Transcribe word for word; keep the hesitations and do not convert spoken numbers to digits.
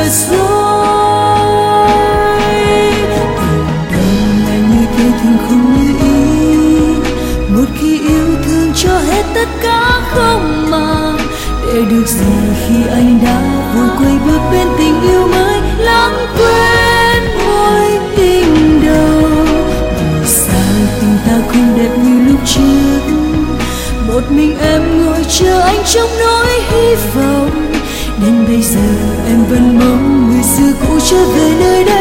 rồi. Tình đầu là như thế thường không như ý, một khi yêu thương cho hết tất cả không mà để được gì khi anh đã vội quay bước bên tình yêu mới, lãng quên mối tình đầu. Vì sao tình ta không đẹp như lúc trước, một mình em ngồi chờ anh trong nỗi hy vọng. Đến bây giờ em vẫn mong người xưa cũ trở về nơi đây.